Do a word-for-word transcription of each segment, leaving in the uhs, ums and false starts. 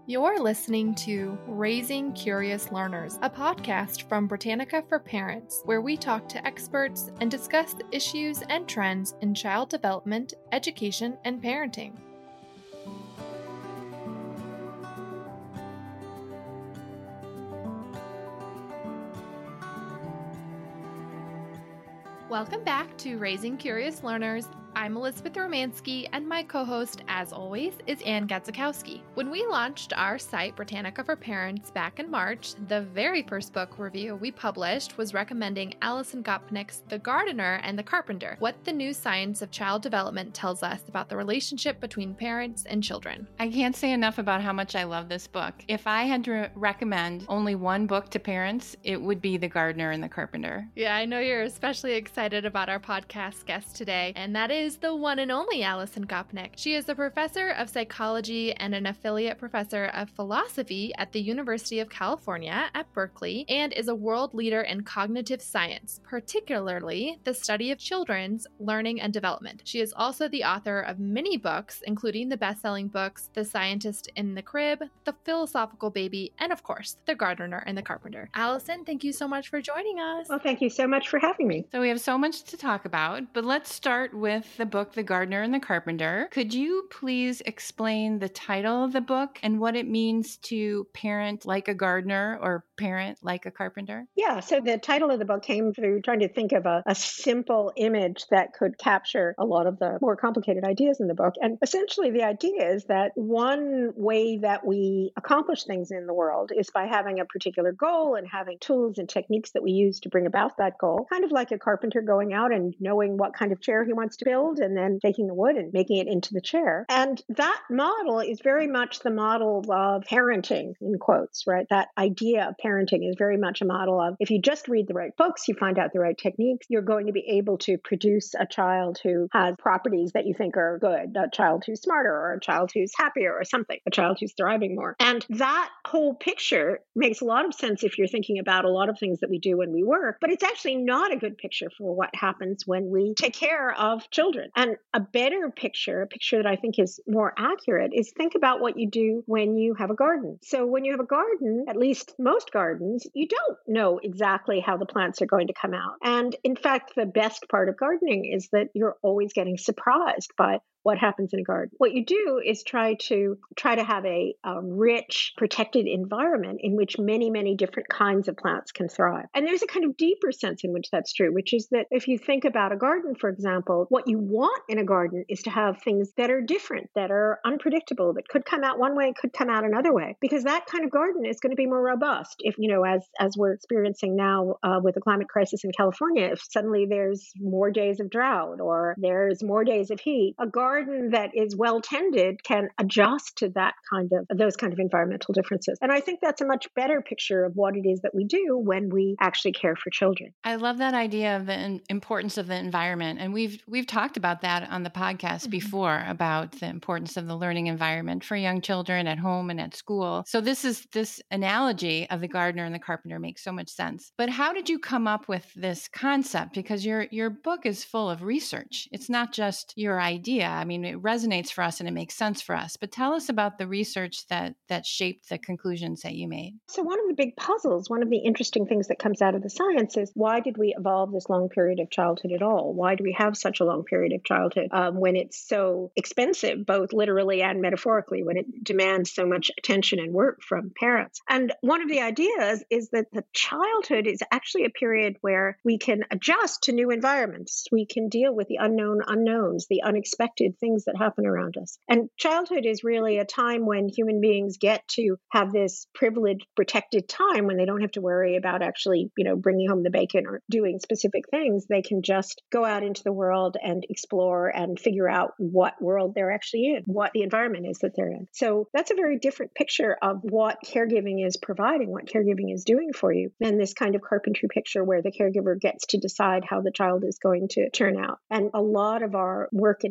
You're listening to Raising Curious Learners, a podcast from Britannica for Parents, where we talk to experts and discuss the issues and trends in child development, education, and parenting. Welcome back to Raising Curious Learners. I'm Elizabeth Romanski, and my co-host, as always, is Ann Gadzikowski. When we launched our site, Britannica for Parents, back in March, the very first book review we published was recommending Alison Gopnik's The Gardener and the Carpenter, what the new science of child development tells us about the relationship between parents and children. I can't say enough about how much I love this book. If I had to recommend only one book to parents, it would be The Gardener and the Carpenter. Yeah, I know you're especially excited about our podcast guest today, and that is the one and only Alison Gopnik. She is a professor of psychology and an affiliate professor of philosophy at the University of California at Berkeley, and is a world leader in cognitive science, particularly the study of children's learning and development. She is also the author of many books, including the best-selling books The Scientist in the Crib, The Philosophical Baby, and of course, The Gardener and the Carpenter. Alison, thank you so much for joining us. Well, thank you so much for having me. So we have so much to talk about, but let's start with the book, The Gardener and the Carpenter. Could you please explain the title of the book and what it means to parent like a gardener or parent like a carpenter? Yeah, so the title of the book came through trying to think of a, a simple image that could capture a lot of the more complicated ideas in the book. And essentially the idea is that one way that we accomplish things in the world is by having a particular goal and having tools and techniques that we use to bring about that goal, kind of like a carpenter going out and knowing what kind of chair he wants to build and then taking the wood and making it into the chair. And that model is very much the model of parenting, in quotes, right? That idea of parenting is very much a model of if you just read the right books, you find out the right techniques, you're going to be able to produce a child who has properties that you think are good, a child who's smarter or a child who's happier or something, a child who's thriving more. And that whole picture makes a lot of sense if you're thinking about a lot of things that we do when we work, but it's actually not a good picture for what happens when we take care of children. And a better picture, a picture that I think is more accurate, is think about what you do when you have a garden. So when you have a garden, at least most gardens, you don't know exactly how the plants are going to come out. And in fact, the best part of gardening is that you're always getting surprised by what happens in a garden. What you do is try to try to have a, a rich, protected environment in which many, many different kinds of plants can thrive. And there's a kind of deeper sense in which that's true, which is that if you think about a garden, for example, what you want in a garden is to have things that are different, that are unpredictable, that could come out one way, could come out another way, because that kind of garden is going to be more robust. If, you know, as, as we're experiencing now uh, with the climate crisis in California, if suddenly there's more days of drought or there's more days of heat, a garden garden that is well tended can adjust to that kind of those kind of environmental differences. And I think that's a much better picture of what it is that we do when we actually care for children. I love that idea of the importance of the environment. And we've we've talked about that on the podcast mm-hmm. before, about the importance of the learning environment for young children at home and at school. So this is this analogy of the gardener and the carpenter makes so much sense. But how did you come up with this concept? Because your your book is full of research. It's not just your idea. I mean, it resonates for us and it makes sense for us. But tell us about the research that that shaped the conclusions that you made. So one of the big puzzles, one of the interesting things that comes out of the science is, why did we evolve this long period of childhood at all? Why do we have such a long period of childhood um, when it's so expensive, both literally and metaphorically, when it demands so much attention and work from parents? And one of the ideas is that the childhood is actually a period where we can adjust to new environments. We can deal with the unknown unknowns, the unexpected things that happen around us. And childhood is really a time when human beings get to have this privileged, protected time when they don't have to worry about actually, you know, bringing home the bacon or doing specific things. They can just go out into the world and explore and figure out what world they're actually in, what the environment is that they're in. So that's a very different picture of what caregiving is providing, what caregiving is doing for you, than this kind of carpentry picture where the caregiver gets to decide how the child is going to turn out. And a lot of our work in evolution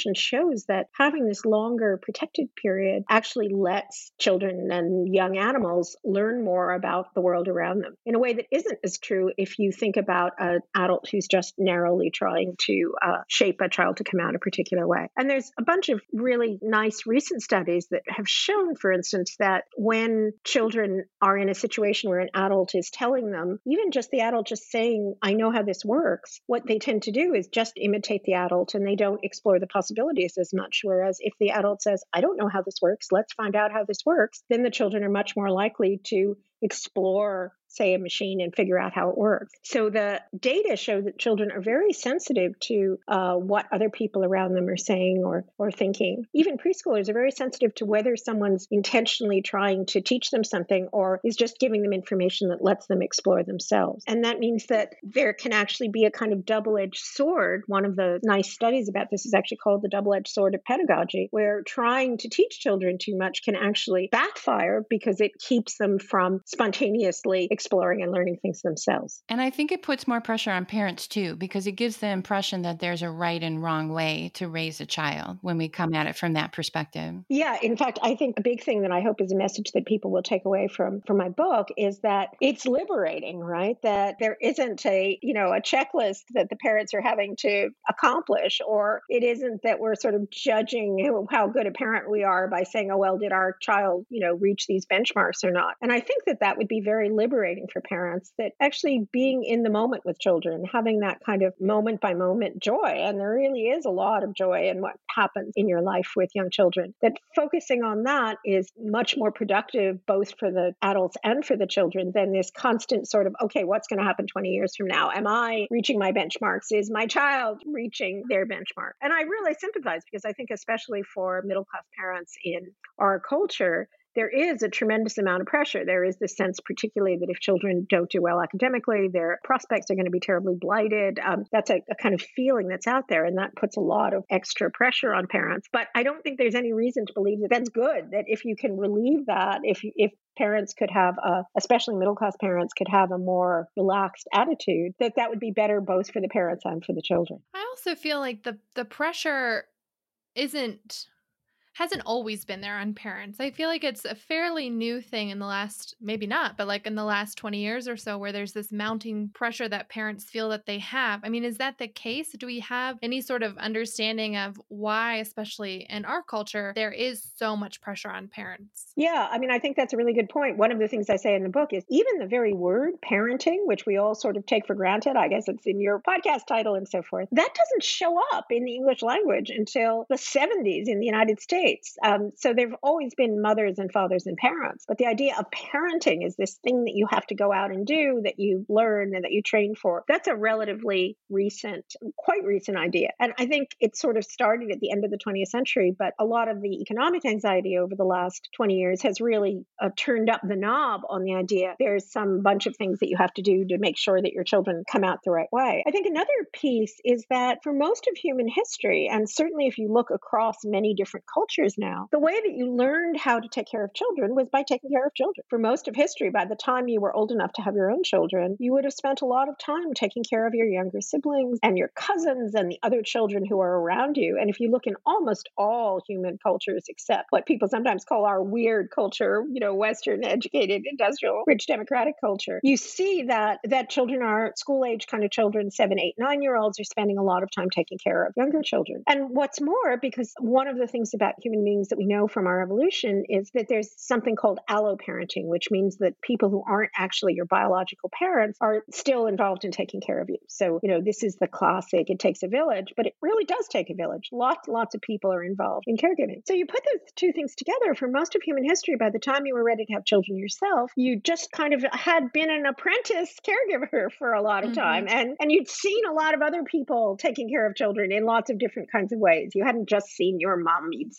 evolution shows that having this longer protected period actually lets children and young animals learn more about the world around them in a way that isn't as true if you think about an adult who's just narrowly trying to uh, shape a child to come out a particular way. And there's a bunch of really nice recent studies that have shown, for instance, that when children are in a situation where an adult is telling them, even just the adult just saying, I know how this works, what they tend to do is just imitate the adult and they don't explore the possibilities as much. Whereas if the adult says, I don't know how this works, let's find out how this works, then the children are much more likely to explore, say, a machine and figure out how it works. So the data show that children are very sensitive to uh, what other people around them are saying or or thinking. Even preschoolers are very sensitive to whether someone's intentionally trying to teach them something or is just giving them information that lets them explore themselves. And that means that there can actually be a kind of double-edged sword. One of the nice studies about this is actually called the double-edged sword of pedagogy, where trying to teach children too much can actually backfire because it keeps them from spontaneously exploring and learning things themselves. And I think it puts more pressure on parents too, because it gives the impression that there's a right and wrong way to raise a child when we come at it from that perspective. Yeah, in fact, I think a big thing that I hope is a message that people will take away from from my book is that it's liberating, right? That there isn't a, you know, a checklist that the parents are having to accomplish, or it isn't that we're sort of judging how good a parent we are by saying, oh, well, did our child, you know, reach these benchmarks or not? And I think that that would be very liberating for parents, that actually being in the moment with children, having that kind of moment by moment joy. And there really is a lot of joy in what happens in your life with young children, that focusing on that is much more productive, both for the adults and for the children, than this constant sort of, okay, what's going to happen twenty years from now? Am I reaching my benchmarks? Is my child reaching their benchmark? And I really sympathize, because I think especially for middle class parents in our culture, there is a tremendous amount of pressure. There is this sense, particularly, that if children don't do well academically, their prospects are going to be terribly blighted. Um, that's a, a kind of feeling that's out there, and that puts a lot of extra pressure on parents. But I don't think there's any reason to believe that that's good, that if you can relieve that, if if parents could have, a, especially middle-class parents, could have a more relaxed attitude, that that would be better both for the parents and for the children. I also feel like the the pressure isn't... hasn't always been there on parents. I feel like it's a fairly new thing in the last, maybe not, but like in the last twenty years or so, where there's this mounting pressure that parents feel that they have. I mean, is that the case? Do we have any sort of understanding of why, especially in our culture, there is so much pressure on parents? Yeah, I mean, I think that's a really good point. One of the things I say in the book is even the very word parenting, which we all sort of take for granted, I guess it's in your podcast title and so forth, that doesn't show up in the English language until the seventies in the United States. Um, so there have always been mothers and fathers and parents. But the idea of parenting is this thing that you have to go out and do, that you learn and that you train for. That's a relatively recent, quite recent idea. And I think it sort of started at the end of the twentieth century, but a lot of the economic anxiety over the last twenty years has really uh, turned up the knob on the idea there's some bunch of things that you have to do to make sure that your children come out the right way. I think another piece is that for most of human history, and certainly if you look across many different cultures now, the way that you learned how to take care of children was by taking care of children. For most of history, by the time you were old enough to have your own children, you would have spent a lot of time taking care of your younger siblings and your cousins and the other children who are around you. And if you look in almost all human cultures, except what people sometimes call our weird culture, you know, Western, educated, industrial, rich, democratic culture, you see that that children are school-age kind of children, seven, eight, nine-year-olds are spending a lot of time taking care of younger children. And what's more, because one of the things about human beings that we know from our evolution is that there's something called alloparenting, which means that people who aren't actually your biological parents are still involved in taking care of you. So, you know, this is the classic, it takes a village, but it really does take a village. Lots, lots of people are involved in caregiving. So you put those two things together, for most of human history, by the time you were ready to have children yourself, you just kind of had been an apprentice caregiver for a lot of Mm-hmm. time. And, and you'd seen a lot of other people taking care of children in lots of different kinds of ways. You hadn't just seen your mom, you'd seen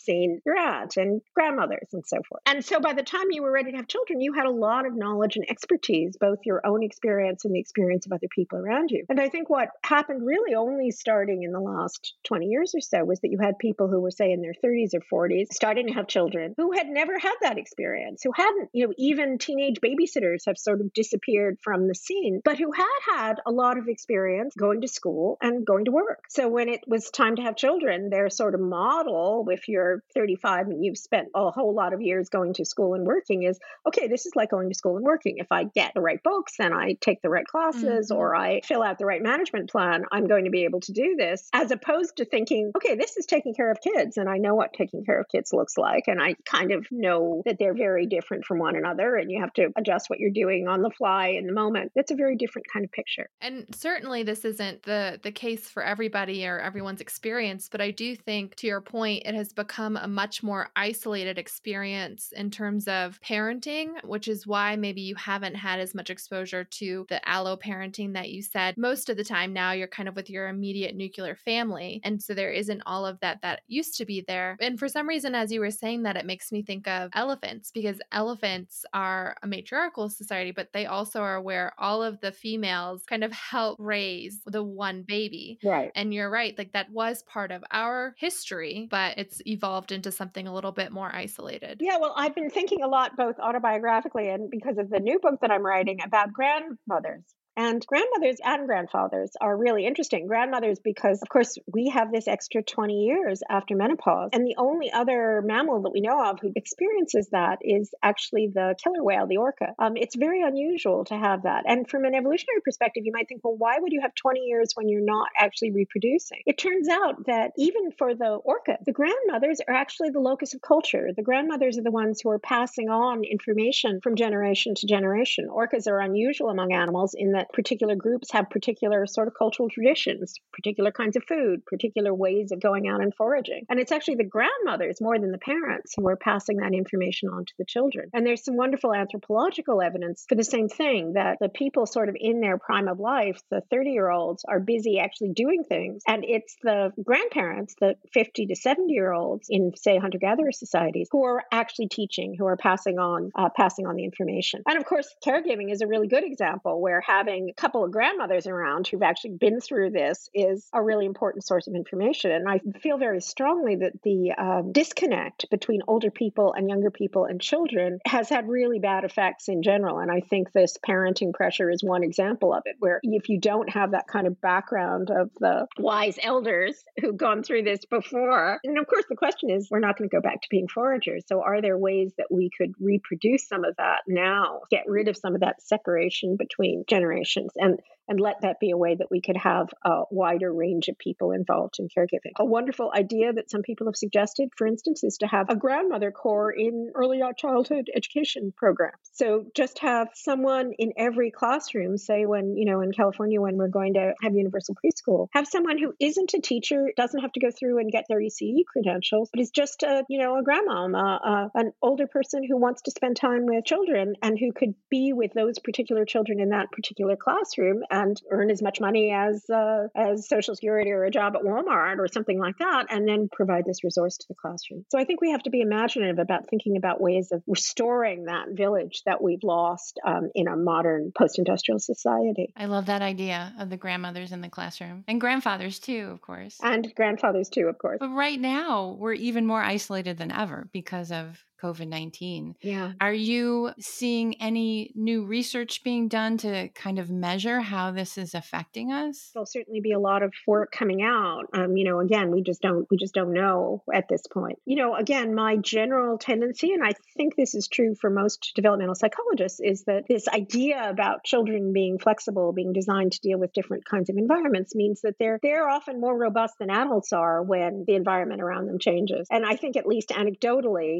seen your aunt and grandmothers and so forth. And so by the time you were ready to have children, you had a lot of knowledge and expertise, both your own experience and the experience of other people around you. And I think what happened really only starting in the last twenty years or so was that you had people who were, say, in their thirties or forties, starting to have children who had never had that experience, who hadn't, you know, even teenage babysitters have sort of disappeared from the scene, but who had had a lot of experience going to school and going to work. So when it was time to have children, their sort of model, if you're thirty-five and you've spent a whole lot of years going to school and working, is, okay, this is like going to school and working. If I get the right books and I take the right classes, mm-hmm. or I fill out the right management plan, I'm going to be able to do this, as opposed to thinking, okay, this is taking care of kids, and I know what taking care of kids looks like, and I kind of know that they're very different from one another, and you have to adjust what you're doing on the fly in the moment. That's a very different kind of picture. And certainly this isn't the the case for everybody or everyone's experience, but I do think, to your point, it has become a much more isolated experience in terms of parenting, which is why maybe you haven't had as much exposure to the allo parenting that you said. Most of the time now you're kind of with your immediate nuclear family, and so there isn't all of that that used to be there. And for some reason, as you were saying that, it makes me think of elephants, because elephants are a matriarchal society, but they also are where all of the females kind of help raise the one baby. Right. And you're right, like that was part of our history, but it's evolved into something a little bit more isolated. Yeah, well, I've been thinking a lot, both autobiographically and because of the new book that I'm writing, about grandmothers. And grandmothers and grandfathers are really interesting. Grandmothers, because, of course, we have this extra twenty years after menopause. And the only other mammal that we know of who experiences that is actually the killer whale, the orca. Um, it's very unusual to have that. And from an evolutionary perspective, you might think, well, why would you have twenty years when you're not actually reproducing? It turns out that even for the orca, the grandmothers are actually the locus of culture. The grandmothers are the ones who are passing on information from generation to generation. Orcas are unusual among animals in that particular groups have particular sort of cultural traditions, particular kinds of food, particular ways of going out and foraging. And it's actually the grandmothers more than the parents who are passing that information on to the children. And there's some wonderful anthropological evidence for the same thing, that the people sort of in their prime of life, the thirty-year-olds, are busy actually doing things. And it's the grandparents, the fifty to seventy-year-olds in, say, hunter-gatherer societies, who are actually teaching, who are passing on, uh, passing on the information. And of course, caregiving is a really good example where having a couple of grandmothers around who've actually been through this is a really important source of information. And I feel very strongly that the um, disconnect between older people and younger people and children has had really bad effects in general. And I think this parenting pressure is one example of it, where if you don't have that kind of background of the wise elders who've gone through this before, and of course the question is, we're not going to go back to being foragers. So are there ways that we could reproduce some of that now, get rid of some of that separation between generations? And and let that be a way that we could have a wider range of people involved in caregiving. A wonderful idea that some people have suggested, for instance, is to have a grandmother corps in early childhood education programs. So just have someone in every classroom, say when, you know, in California, when we're going to have universal preschool, have someone who isn't a teacher, doesn't have to go through and get their E C E credentials, but is just a, you know, a grandmom, uh, uh, an older person who wants to spend time with children and who could be with those particular children in that particular classroom and earn as much money as uh, as Social Security or a job at Walmart or something like that, and then provide this resource to the classroom. So I think we have to be imaginative about thinking about ways of restoring that village that we've lost um, in a modern post-industrial society. I love that idea of the grandmothers in the classroom, and grandfathers too, of course. And grandfathers too, of course. But right now, we're even more isolated than ever because of COVID nineteen. Yeah. Are you seeing any new research being done to kind of measure how this is affecting us? There'll certainly be a lot of work coming out. Um, you know, again, we just don't we just don't know at this point. You know, again, my general tendency, and I think this is true for most developmental psychologists, is that this idea about children being flexible, being designed to deal with different kinds of environments, means that they're they're often more robust than adults are when the environment around them changes. And I think, at least anecdotally, um,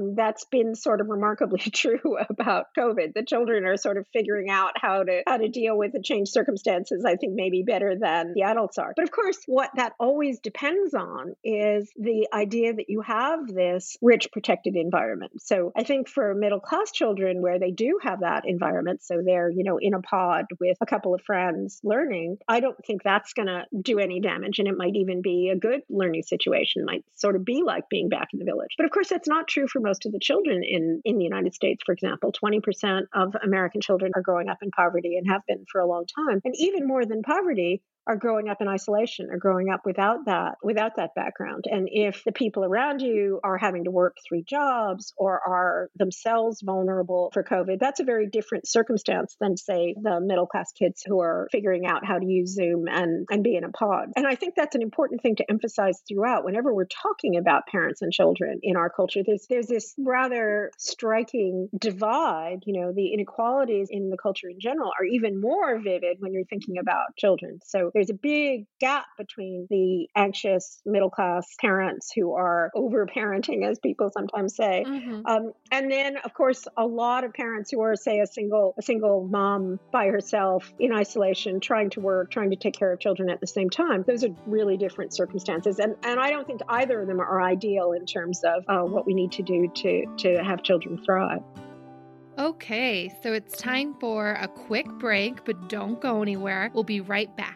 um, that's been sort of remarkably true about COVID. The children are sort of figuring out how to how to deal with the changed circumstances, I think, maybe better than the adults are. But of course, what that always depends on is the idea that you have this rich, protected environment. So I think for middle class children where they do have that environment, so they're, you know, in a pod with a couple of friends learning, I don't think that's going to do any damage. And it might even be a good learning situation, it might sort of be like being back in the village. But of course, that's not true for most of the children in, in the United States. For example, twenty percent of American children are growing up in poverty and have been for a long time. And even more than poverty, are growing up in isolation, are growing up without that, without that background. And if the people around you are having to work three jobs or are themselves vulnerable for COVID, that's a very different circumstance than, say, the middle class kids who are figuring out how to use Zoom and, and be in a pod. And I think that's an important thing to emphasize throughout. Whenever we're talking about parents and children in our culture, there's there's this rather striking divide. You know, the inequalities in the culture in general are even more vivid when you're thinking about children. So there's a big gap between the anxious middle class parents who are over-parenting, as people sometimes say, mm-hmm. um, and then, of course, a lot of parents who are, say, a single a single mom by herself in isolation, trying to work, trying to take care of children at the same time. Those are really different circumstances, and and I don't think either of them are ideal in terms of uh, what we need to do to to have children thrive. Okay, so it's time for a quick break, but don't go anywhere. We'll be right back.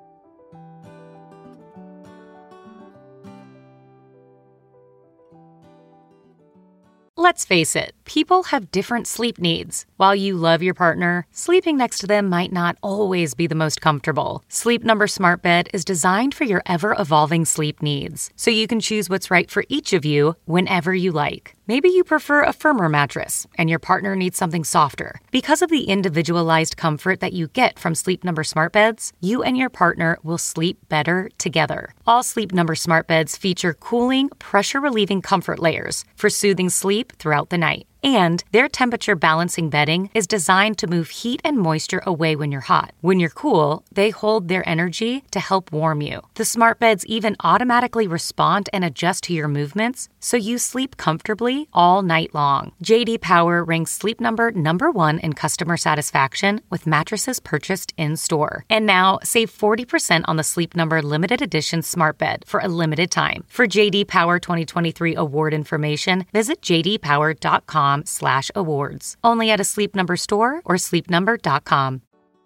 Let's face it, people have different sleep needs. While you love your partner, sleeping next to them might not always be the most comfortable. Sleep Number Smart Bed is designed for your ever-evolving sleep needs, so you can choose what's right for each of you whenever you like. Maybe you prefer a firmer mattress and your partner needs something softer. Because of the individualized comfort that you get from Sleep Number Smart Beds, you and your partner will sleep better together. All Sleep Number Smart Beds feature cooling, pressure-relieving comfort layers for soothing sleep throughout the night. And their temperature balancing bedding is designed to move heat and moisture away when you're hot. When you're cool, they hold their energy to help warm you. The smart beds even automatically respond and adjust to your movements, so you sleep comfortably all night long. J D Power ranks Sleep Number number one in customer satisfaction with mattresses purchased in-store. And now, save forty percent on the Sleep Number limited edition smart bed for a limited time. For J D Power twenty twenty-three award information, visit j d power dot com slash awards. Only at a Sleep Number store or sleep number dot com.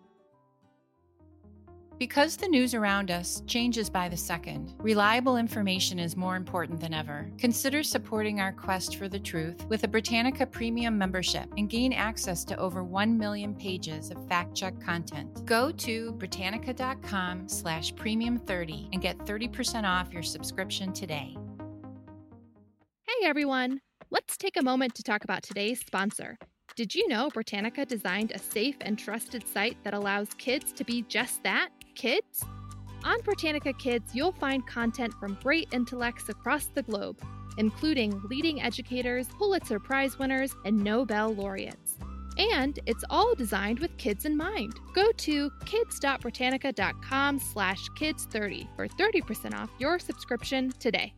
Because the news around us changes by the second, reliable information is more important than ever. Consider supporting our quest for the truth with a Britannica Premium membership and gain access to over one million pages of fact-check content. Go to britannica dot com slash premium thirty and get thirty percent off your subscription today. Hey everyone! Let's take a moment to talk about today's sponsor. Did you know Britannica designed a safe and trusted site that allows kids to be just that, kids? On Britannica Kids, you'll find content from great intellects across the globe, including leading educators, Pulitzer Prize winners, and Nobel laureates. And it's all designed with kids in mind. Go to kids dot britannica dot com slash kids thirty for thirty percent off your subscription today.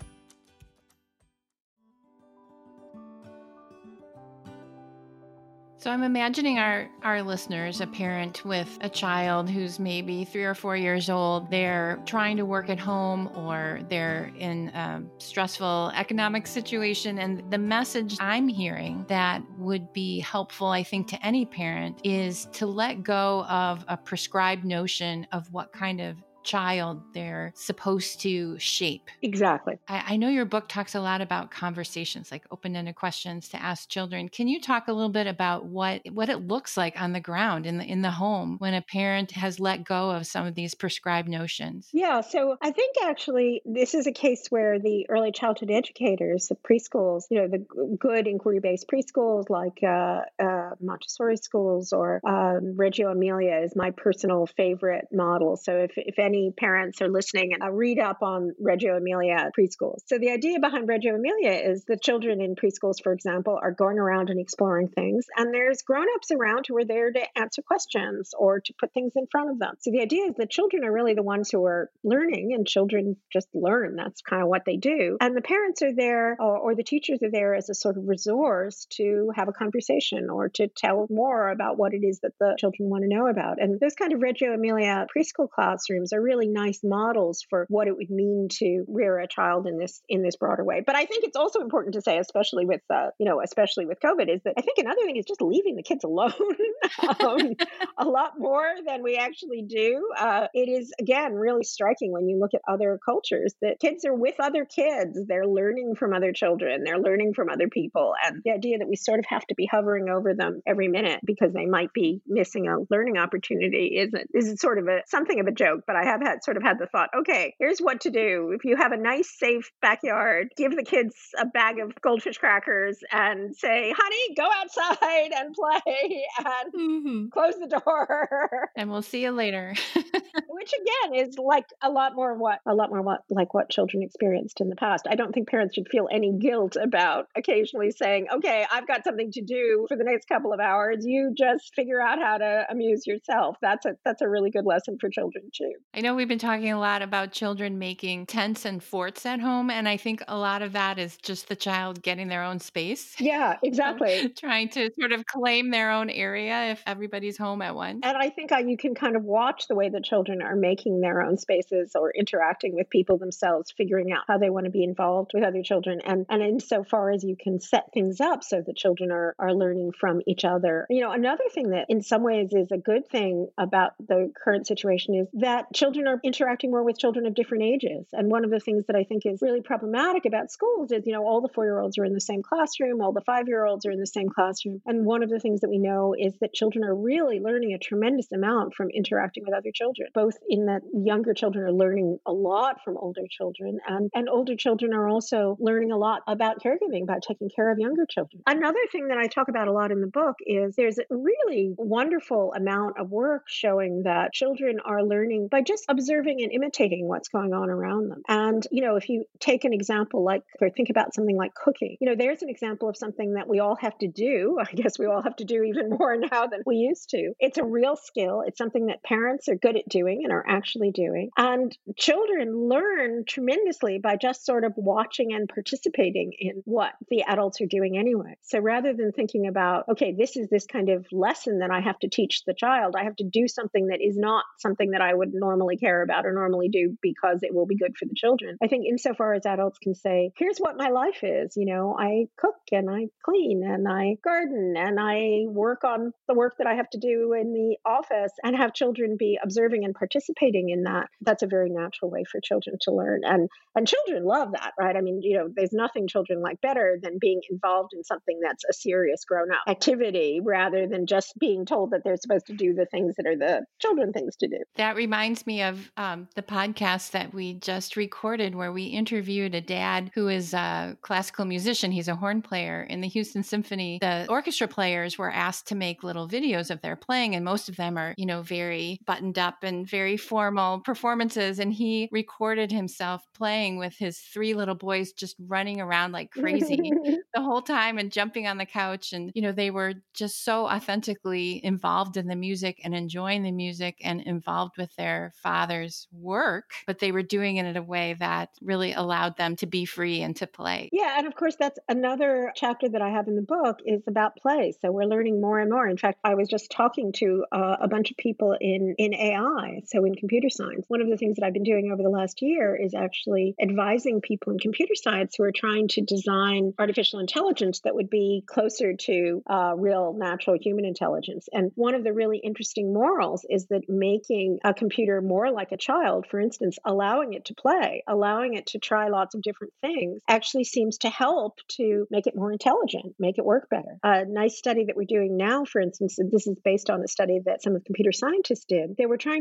So I'm imagining our, our listeners, a parent with a child who's maybe three or four years old. They're trying to work at home or they're in a stressful economic situation. And the message I'm hearing that would be helpful, I think, to any parent is to let go of a prescribed notion of what kind of child they're supposed to shape. Exactly. I, I know your book talks a lot about conversations, like open-ended questions to ask children. Can you talk a little bit about what what it looks like on the ground in the in the home when a parent has let go of some of these prescribed notions? Yeah, so I think actually this is a case where the early childhood educators, the preschools, you know, the good inquiry-based preschools like uh, uh, Montessori schools or um, Reggio Emilia is my personal favorite model. So if if any parents are listening and uh, read up on Reggio Emilia at preschools. So the idea behind Reggio Emilia is the children in preschools, for example, are going around and exploring things, and there's grown-ups around who are there to answer questions or to put things in front of them. So the idea is that children are really the ones who are learning, and children just learn. That's kind of what they do. And the parents are there, or, or the teachers are there as a sort of resource to have a conversation or to tell more about what it is that the children want to know about. And those kind of Reggio Emilia preschool classrooms are really nice models for what it would mean to rear a child in this in this broader way. But I think it's also important to say, especially with uh, you know, especially with COVID, is that I think another thing is just leaving the kids alone um, a lot more than we actually do. Uh, it is again really striking when you look at other cultures that kids are with other kids. They're learning from other children. They're learning from other people, and the idea that we sort of have to be hovering over them every minute because they might be missing a learning opportunity isn't is sort of a something of a joke. But I have had sort of had the thought, okay, here's what to do. If you have a nice, safe backyard, give the kids a bag of goldfish crackers and say, honey, go outside and play and mm-hmm. close the door. And we'll see you later. Which again is like a lot more what a lot more what like what children experienced in the past. I don't think parents should feel any guilt about occasionally saying, okay, I've got something to do for the next couple of hours. You just figure out how to amuse yourself. That's a that's a really good lesson for children too. I know we've been talking a lot about children making tents and forts at home, and I think a lot of that is just the child getting their own space. Yeah, exactly. Trying to sort of claim their own area if everybody's home at once. And I think uh, you can kind of watch the way that children are making their own spaces or interacting with people themselves, figuring out how they want to be involved with other children. And, and insofar as you can set things up so that children are, are learning from each other. You know, another thing that in some ways is a good thing about the current situation is that children are interacting more with children of different ages. And one of the things that I think is really problematic about schools is, you know, all the four-year-olds are in the same classroom, all the five-year-olds are in the same classroom. And one of the things that we know is that children are really learning a tremendous amount from interacting with other children, both in that younger children are learning a lot from older children, and, and older children are also learning a lot about caregiving, about taking care of younger children. Another thing that I talk about a lot in the book is there's a really wonderful amount of work showing that children are learning by just observing and imitating what's going on around them. And, you know, if you take an example like, or think about something like cooking, you know, there's an example of something that we all have to do. I guess we all have to do even more now than we used to. It's a real skill. It's something that parents are good at doing and are actually doing. And children learn tremendously by just sort of watching and participating in what the adults are doing anyway. So rather than thinking about, okay, this is this kind of lesson that I have to teach the child, I have to do something that is not something that I would normally care about or normally do because it will be good for the children. I think insofar as adults can say, here's what my life is, you know, I cook and I clean and I garden and I work on the work that I have to do in the office, and have children be observing and participating in that. That's a very natural way for children to learn. And and children love that, right? I mean, you know, there's nothing children like better than being involved in something that's a serious grown-up activity rather than just being told that they're supposed to do the things that are the children things to do. That reminds me of um, the podcast that we just recorded where we interviewed a dad who is a classical musician. He's a horn player in the Houston Symphony. The orchestra players were asked to make little videos of their playing, and most of them are, you know, very buttoned up and very formal performances. And he recorded himself playing with his three little boys just running around like crazy the whole time and jumping on the couch. And, you know, they were just so authentically involved in the music and enjoying the music and involved with their father's work, but they were doing it in a way that really allowed them to be free and to play. Yeah. And of course, that's another chapter that I have in the book is about play. So we're learning more and more. In fact, I was just talking to uh, a bunch of people in, in A I, so in computer science. One of the things that I've been doing over the last year is actually advising people in computer science who are trying to design artificial intelligence that would be closer to uh, real natural human intelligence. And one of the really interesting morals is that making a computer more like a child, for instance, allowing it to play, allowing it to try lots of different things, actually seems to help to make it more intelligent, make it work better. A nice study that we're doing now, for instance, this is based on a study that some of the computer scientists did. They were trying to teach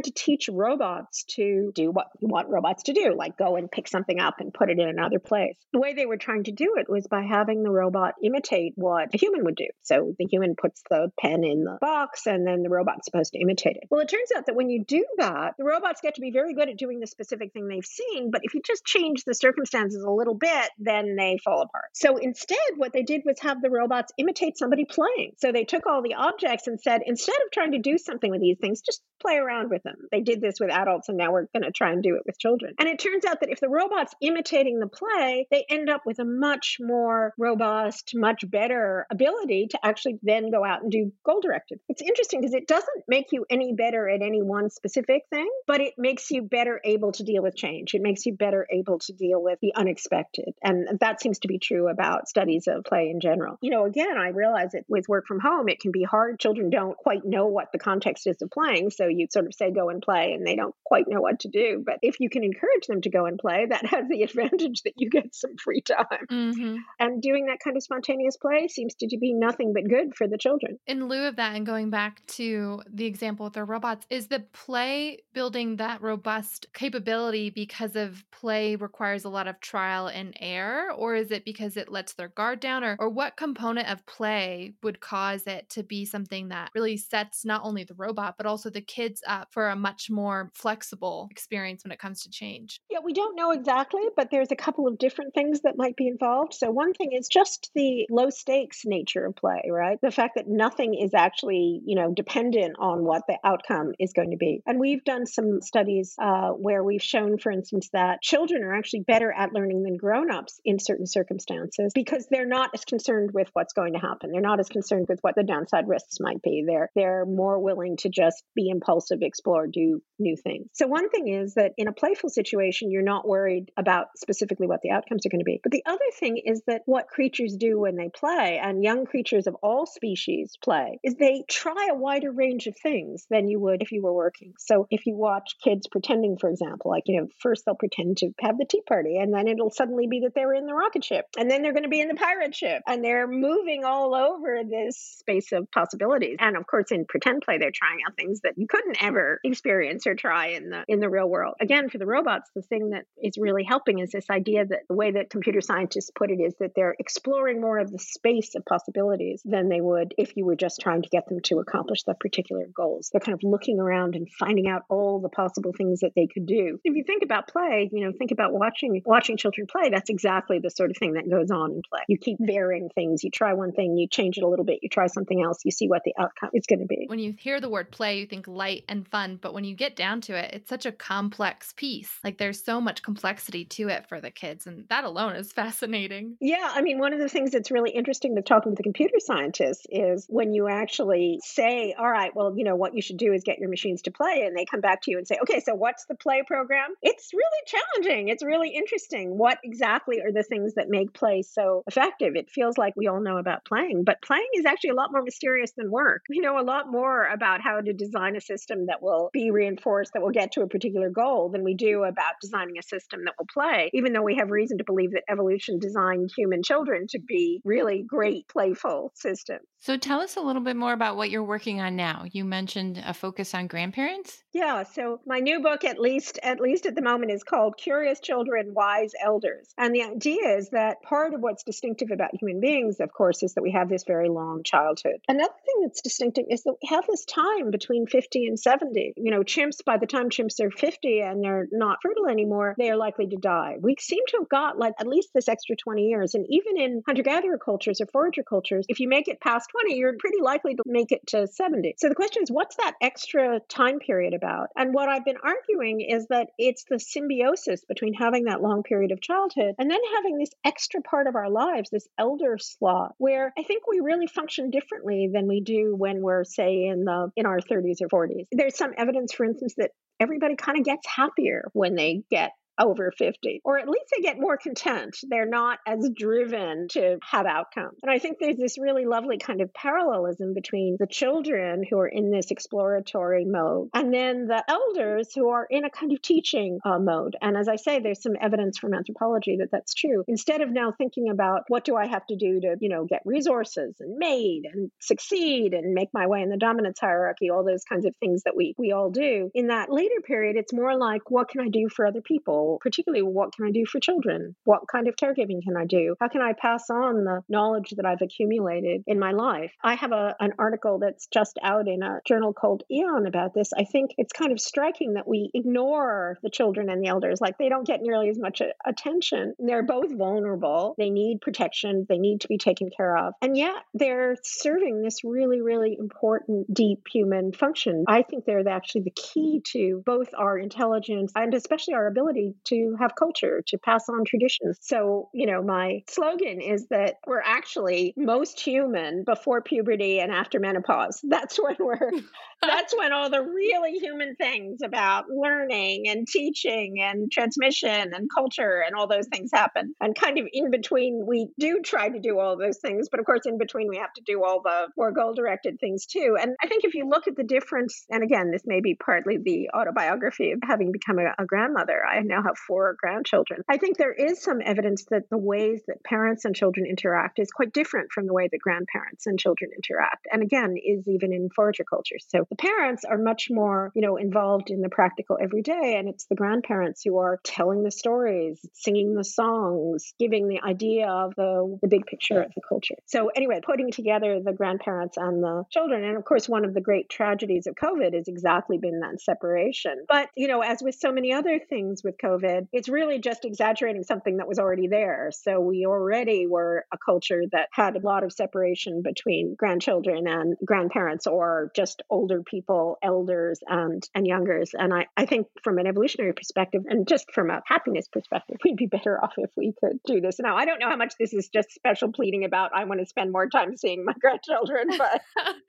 teach robots to do what you want robots to do, like go and pick something up and put it in another place. The way they were trying to do it was by having the robot imitate what a human would do. So the human puts the pen in the box and then the robot's supposed to imitate it. Well, it turns out that when you do that, the robots get to be very good at doing the specific thing they've seen, but if you just change the circumstances a little bit, then they fall apart. So instead, what they did was have the robots imitate somebody playing. So they took all the objects and said, instead of trying to do something with these things, just play around with them. They did this with adults, and now we're going to try and do it with children. And it turns out that if the robot's imitating the play, they end up with a much more robust, much better ability to actually then go out and do goal-directed. It's interesting because it doesn't make you any better at any one specific thing, but it makes you better able to deal with change. It makes you better able to deal with the unexpected. And that seems to be true about studies of play in general. You know, again, I realize that with work from home, it can be hard. Children don't quite know what the context is of playing. So you sort of say, go and play, and they don't quite know what to do. But if you can encourage them to go and play, that has the advantage that you get some free time. Mm-hmm. And doing that kind of spontaneous play seems to be nothing but good for the children. In lieu of that, and going back to the example with the robots, is the play building that robust capability because of play requires a lot of trial and error, or is it because it lets their guard down, or, or what component of play would cause it to be something that really sets not only the robot, but also the kids up for a much more flexible experience when it comes to change? Yeah, we don't know exactly, but there's a couple of different things that might be involved. So one thing is just the low stakes nature of play, right? The fact that nothing is actually, you know, dependent on what the outcome is going to be. And we've done some studies uh, where we've shown, for instance, that children are actually better at learning than grown-ups in certain circumstances because they're not as concerned with what's going to happen. They're not as concerned with what the downside risks might be. They're they're more willing to just be impulsive, explore, do new things. So one thing is that in a playful situation, you're not worried about specifically what the outcomes are going to be. But the other thing is that what creatures do when they play, and young creatures of all species play, is they try a wider range of things than you would if you were working. So if you watch kids pretending, for example, like, you know, first they'll pretend to have the tea party, and then it'll suddenly be that they're in the rocket ship, and then they're going to be in the pirate ship, and they're moving all over this space of possibilities. And of course, in pretend play, they're trying out things that you couldn't ever experience or try in the in the real world. Again, for the robots, the thing that is really helping is this idea that the way that computer scientists put it is that they're exploring more of the space of possibilities than they would if you were just trying to get them to accomplish the particular goals. They're kind of looking around and finding out all the possible things that they could do. If you think about play, you know, think about watching watching children play. That's exactly the sort of thing that goes on in play. You keep varying things. You try one thing, you change it a little bit, you try something else, you see what the outcome is going to be. When you hear the word play, you think light and fun, but when you get down to it, it's such a complex piece. Like there's so much complexity to it for the kids, and that alone is fascinating. Yeah, I mean, one of the things that's really interesting to talking to the computer scientists is when you actually say, all right, well, you know, what you should do is get your machines to play, and they come back to you and say, okay, so what's the play program? It's really challenging. It's really interesting. What exactly are the things that make play so effective? It feels like we all know about playing, but playing is actually a lot more mysterious than work. We know a lot more about how to design a system that will be reinforced, that will get to a particular goal than we do about designing a system that will play, even though we have reason to believe that evolution designed human children to be really great, playful systems. So tell us a little bit more about what you're working on now. You mentioned a focus on grandparents. Yeah, so my new book, at least at least at the moment, is called Curious Children, Wise Elders. And the idea is that part of what's distinctive about human beings, of course, is that we have this very long childhood. Another thing that's distinctive is that we have this time between fifty and seventy. You know, chimps, by the time chimps are fifty and they're not fertile anymore, they are likely to die. We seem to have got like at least this extra twenty years. And even in hunter-gatherer cultures or forager cultures, if you make it past twenty, you're pretty likely to make it to seventy. So the question is, what's that extra time period about? And what I've been arguing is that it's the symbiosis between having that long period of childhood and then having this extra part of our lives, this elder slot, where I think we really function differently than we do when we're, say, in the in our thirties or forties. There's some evidence, for instance, that everybody kind of gets happier when they get over fifty, or at least they get more content. They're not as driven to have outcomes. And I think there's this really lovely kind of parallelism between the children who are in this exploratory mode and then the elders who are in a kind of teaching uh, mode. And as I say, there's some evidence from anthropology that that's true. Instead of now thinking about what do I have to do to, you know, get resources and mate and succeed and make my way in the dominance hierarchy, all those kinds of things that we we all do. In that later period, it's more like, what can I do for other people? Particularly, what can I do for children? What kind of caregiving can I do? How can I pass on the knowledge that I've accumulated in my life? I have a, an article that's just out in a journal called Eon about this. I think it's kind of striking that we ignore the children and the elders, like they don't get nearly as much attention. They're both vulnerable. They need protection. They need to be taken care of. And yet they're serving this really, really important, deep human function. I think they're actually the key to both our intelligence and especially our ability to have culture, to pass on traditions. So, you know, my slogan is that we're actually most human before puberty and after menopause. That's when we're That's when all the really human things about learning and teaching and transmission and culture and all those things happen. And kind of in between, we do try to do all those things. But of course, in between, we have to do all the more goal-directed things too. And I think if you look at the difference, and again, this may be partly the autobiography of having become a, a grandmother. I now have four grandchildren. I think there is some evidence that the ways that parents and children interact is quite different from the way that grandparents and children interact. And again, is even in forager cultures. So the parents are much more, you know, involved in the practical everyday, and it's the grandparents who are telling the stories, singing the songs, giving the idea of the, the big picture of the culture. So anyway, putting together the grandparents and the children. And of course, one of the great tragedies of COVID has exactly been that separation. But, you know, as with so many other things with COVID, it's really just exaggerating something that was already there. So we already were a culture that had a lot of separation between grandchildren and grandparents, or just older people, elders and, and youngers. And I, I think from an evolutionary perspective and just from a happiness perspective, we'd be better off if we could do this. Now, I don't know how much this is just special pleading about, I want to spend more time seeing my grandchildren, but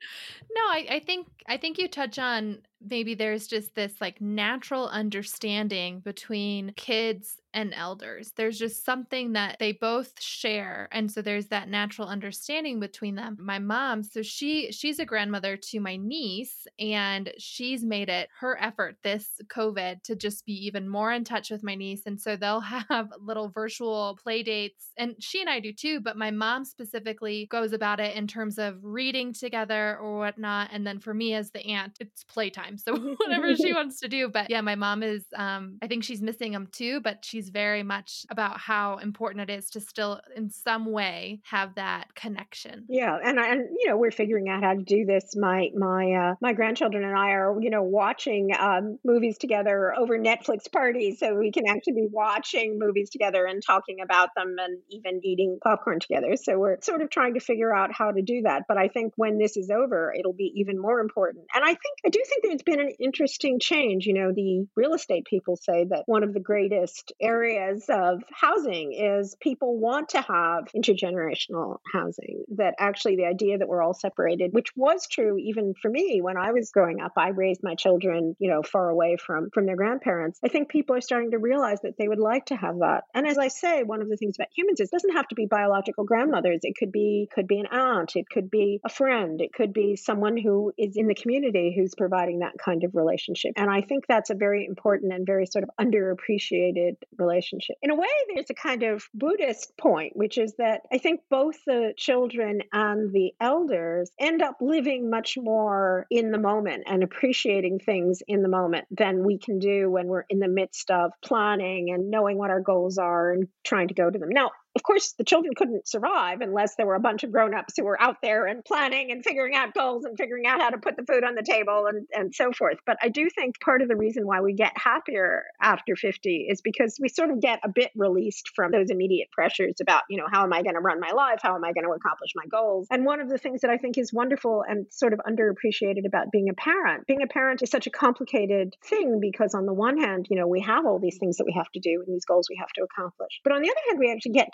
no, I, I think I think you touch on maybe there's just this like natural understanding between kids and elders. There's just something that they both share. And so there's that natural understanding between them. My mom, so she she's a grandmother to my niece, and she's made it her effort this COVID to just be even more in touch with my niece. And so they'll have little virtual play dates, and she and I do too, but my mom specifically goes about it in terms of reading together or whatnot. And then for me as the aunt, it's playtime. So whatever she wants to do. But yeah, my mom is, um, I think she's missing them too, but she's very much about how important it is to still in some way have that connection. Yeah. And, I, and you know, we're figuring out how to do this. My, my, uh, my grandchildren and I are, you know, watching um, movies together over Netflix parties. So we can actually be watching movies together and talking about them and even eating popcorn together. So we're sort of trying to figure out how to do that. But I think when this is over, it'll be even more important. And I think, I do think there's been an interesting change. You know, the real estate people say that one of the greatest areas of housing is people want to have intergenerational housing, that actually the idea that we're all separated, which was true even for me when I was growing up. I raised my children, you know, far away from, from their grandparents. I think people are starting to realize that they would like to have that. And as I say, one of the things about humans is it doesn't have to be biological grandmothers. It could be, could be an aunt. It could be a friend. It could be someone who is in the community who's providing that kind of relationship. And I think that's a very important and very sort of underappreciated relationship. In a way, there's a kind of Buddhist point, which is that I think both the children and the elders end up living much more in the moment and appreciating things in the moment than we can do when we're in the midst of planning and knowing what our goals are and trying to go to them. Now, of course, the children couldn't survive unless there were a bunch of grown-ups who were out there and planning and figuring out goals and figuring out how to put the food on the table and, and so forth. But I do think part of the reason why we get happier after fifty is because we sort of get a bit released from those immediate pressures about, you know, how am I going to run my life? How am I going to accomplish my goals? And one of the things that I think is wonderful and sort of underappreciated about being a parent, being a parent is such a complicated thing because on the one hand, you know, we have all these things that we have to do and these goals we have to accomplish. But on the other hand, we actually get to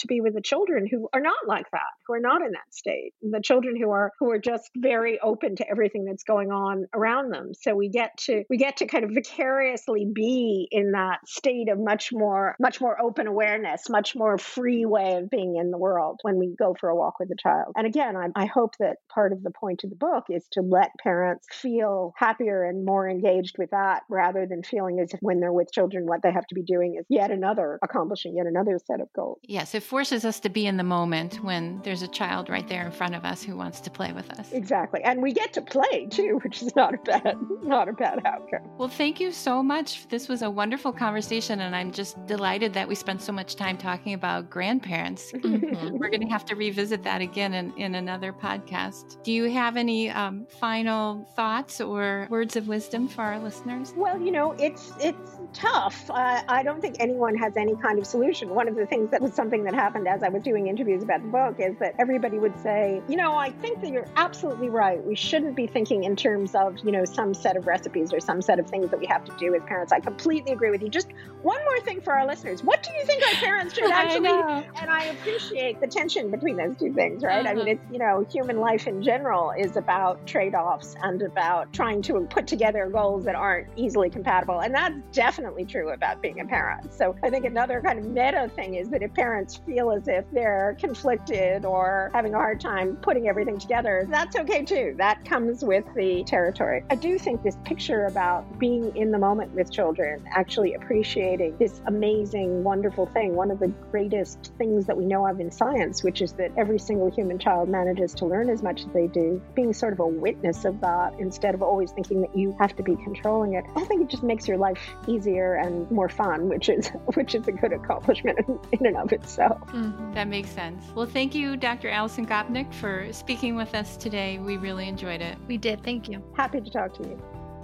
to be with the children who are not like that, who are not in that state, the children who are who are just very open to everything that's going on around them. So we get to we get to kind of vicariously be in that state of much more much more open awareness, much more free way of being in the world when we go for a walk with a child. And again, I, I hope that part of the point of the book is to let parents feel happier and more engaged with that, rather than feeling as if when they're with children, what they have to be doing is yet another, accomplishing yet another set of goals. Yes, it forces us to be in the moment when there's a child right there in front of us who wants to play with us. Exactly. And we get to play too, which is not a bad, not a bad outcome. Well, thank you so much. This was a wonderful conversation, and I'm just delighted that we spent so much time talking about grandparents. Mm-hmm. We're going to have to revisit that again in, in another podcast. Do you have any um, final thoughts or words of wisdom for our listeners? Well, you know, it's it's tough. Uh, I don't think anyone has any kind of solution. One of the things that was something that happened as I was doing interviews about the book is that everybody would say, you know, I think that you're absolutely right. We shouldn't be thinking in terms of, you know, some set of recipes or some set of things that we have to do as parents. I completely agree with you. Just one more thing for our listeners. What do you think our parents should actually, I and I appreciate the tension between those two things, right? Uh-huh. I mean, it's, you know, human life in general is about trade-offs and about trying to put together goals that aren't easily compatible. And that's definitely true about being a parent. So I think another kind of meta thing is that if parents feel as if they're conflicted or having a hard time putting everything together, that's okay too. That comes with the territory. I do think this picture about being in the moment with children, actually appreciating this amazing, wonderful thing, one of the greatest things that we know of in science, which is that every single human child manages to learn as much as they do, being sort of a witness of that instead of always thinking that you have to be controlling it. I think it just makes your life easier and more fun, which is which is a good accomplishment in, in and of itself. Mm-hmm. That makes sense. Well, thank you, Doctor Alison Gopnik, for speaking with us today. We really enjoyed it. We did. Thank you. Happy to talk to you.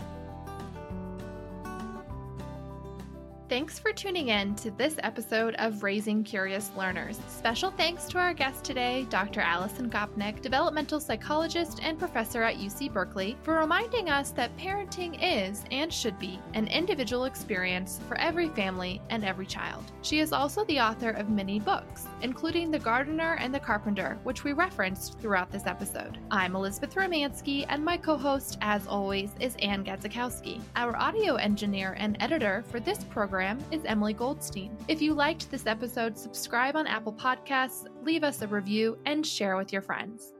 Thanks for tuning in to this episode of Raising Curious Learners. Special thanks to our guest today, Doctor Alison Gopnik, developmental psychologist and professor at U C Berkeley, for reminding us that parenting is and should be an individual experience for every family and every child. She is also the author of many books, including The Gardener and the Carpenter, which we referenced throughout this episode. I'm Elizabeth Romansky, and my co-host, as always, is Ann Gadzikowski. Our audio engineer and editor for this program is Emily Goldstein. If you liked this episode, subscribe on Apple Podcasts, leave us a review, and share with your friends.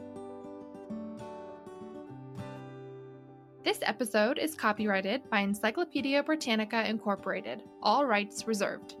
This episode is copyrighted by Encyclopedia Britannica Incorporated. All rights reserved.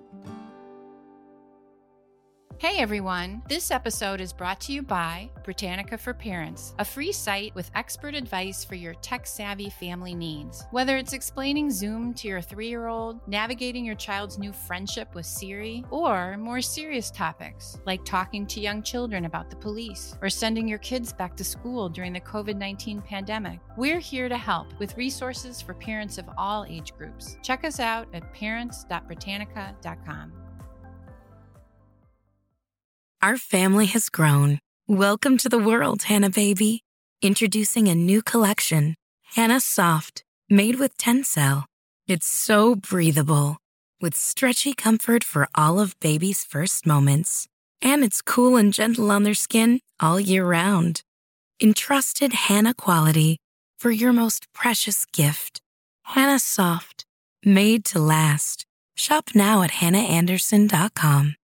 Hey everyone! This episode is brought to you by Britannica for Parents, a free site with expert advice for your tech-savvy family needs. Whether it's explaining Zoom to your three-year-old, navigating your child's new friendship with Siri, or more serious topics like talking to young children about the police or sending your kids back to school during the covid nineteen pandemic, we're here to help with resources for parents of all age groups. Check us out at parents dot britannica dot com. Our family has grown. Welcome to the world, Hannah baby. Introducing a new collection, Hannah Soft, made with Tencel. It's so breathable, with stretchy comfort for all of baby's first moments. And it's cool and gentle on their skin all year round. Entrusted Hannah quality for your most precious gift. Hannah Soft, made to last. Shop now at hannah anderson dot com.